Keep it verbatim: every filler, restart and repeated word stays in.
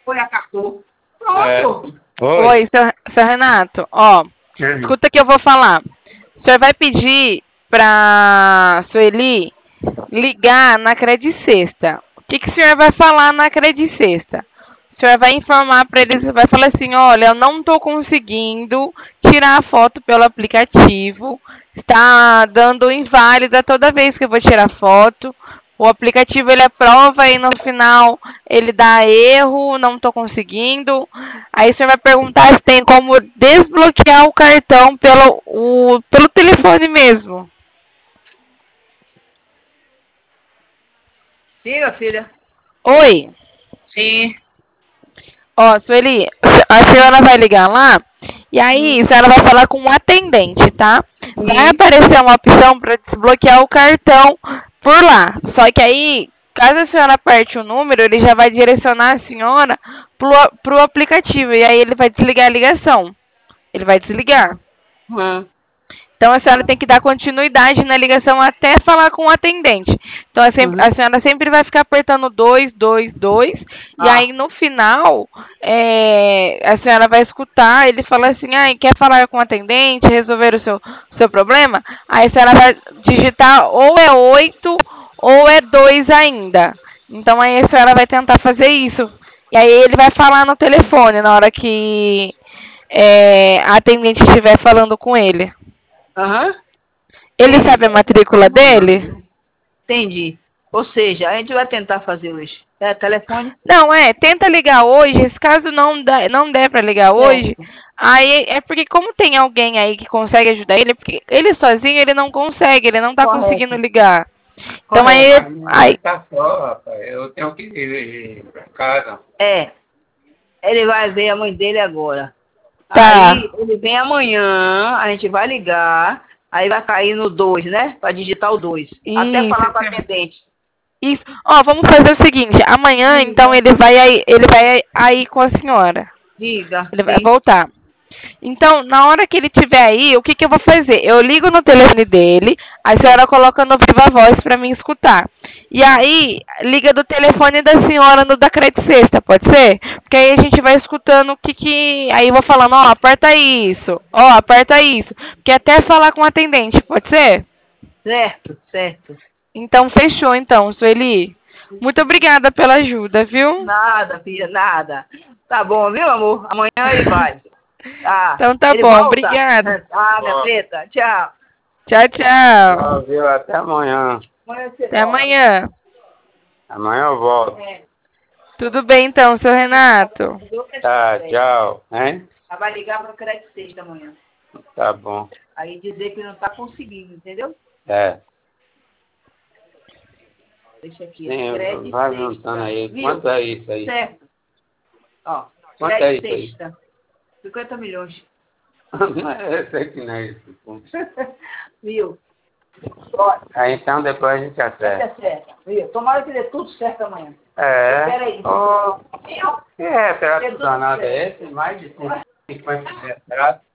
foi a cartão. Pronto. É. Oi, Oi seu, seu Renato. Ó, Hum. escuta que eu vou falar. O senhor vai pedir pra Sueli ligar na Credit Sexta. O que, que o senhor vai falar na Credit Sexta? O senhor vai informar para eles, vai falar assim, olha, eu não estou conseguindo tirar a foto pelo aplicativo, está dando inválida toda vez que eu vou tirar foto. O aplicativo ele aprova e no final ele dá erro, não estou conseguindo. Aí o senhor vai perguntar se tem como desbloquear o cartão pelo, o, pelo telefone mesmo. Diga, filha. Oi. Sim. Ó, Sueli, a senhora vai ligar lá e aí a senhora vai falar com um atendente, tá? Vai aparecer uma opção para desbloquear o cartão por lá. Só que aí, caso a senhora aperte o número, ele já vai direcionar a senhora pro, pro aplicativo e aí ele vai desligar a ligação. Ele vai desligar. Uhum. Então a senhora tem que dar continuidade na ligação até falar com o atendente. Então a, sempre, Uhum. a senhora sempre vai ficar apertando dois, dois, dois. E Ah. aí no final, é, a senhora vai escutar, ele fala assim, ah, quer falar com o atendente, resolver o seu, seu problema? Aí a senhora vai digitar ou é oito ou é dois ainda. Então aí a senhora vai tentar fazer isso. E aí ele vai falar no telefone na hora que é, a atendente estiver falando com ele. Aham. Ele sabe a matrícula dele? Entendi. Ou seja, a gente vai tentar fazer hoje. É, telefone? Não, é, tenta ligar hoje, se caso não, dá, não der pra ligar hoje, aí é porque como tem alguém aí que consegue ajudar ele, porque ele sozinho ele não consegue, ele não tá Correto. conseguindo ligar. Então Correto. aí, Aí aí tá só, rapaz. Eu tenho que ir pra casa. É. Ele vai ver a mãe dele agora. Tá. Aí ele vem amanhã, a gente vai ligar, aí vai cair no dois, né? Pra digitar o dois. Até Isso. falar com a atendente. Isso. Ó, vamos fazer o seguinte, amanhã Sim. então ele vai aí, ele vai aí com a senhora. Diga. Ele vai Sim. voltar. Então, na hora que ele estiver aí, o que, que eu vou fazer? Eu ligo no telefone dele, a senhora coloca no viva voz para mim escutar. E aí, liga do telefone da senhora no da Credit Sexta, pode ser? Porque aí a gente vai escutando o que que... Aí eu vou falando, ó, aperta isso, ó, aperta isso. Porque até falar com o atendente, pode ser? Certo, certo. Então, fechou então, Sueli. Muito obrigada pela ajuda, viu? Nada, filha, nada. Tá bom, viu, amor? Amanhã ele vai. Ah, Então tá ele bom, volta? obrigada. Ah, minha preta, tchau. Tchau, tchau. Tchau, viu? Até amanhã. Amanhã você Até volta. amanhã. Amanhã eu volto. É. Tudo bem então, seu Renato? Tá, tchau. Hein? Ela vai ligar para o Crédito Sexta amanhã. Tá bom. Aí dizer que não tá conseguindo, entendeu? É. Deixa aqui. Sim, Crédito vai Sexta. juntando aí. Viu? Quanto é isso aí? Certo. Ó, Quanto é Crédito isso aí? Sexta. cinquenta milhões. Eu sei que não é isso. pô. Viu? Ó, Aí então depois a gente acerta. é certo. Viu? Tomara que dê tudo certo amanhã. É. Peraí. Oh, Viu? que retrato Dê tudo danado certo. é esse? Mais de cento e cinquenta retratos.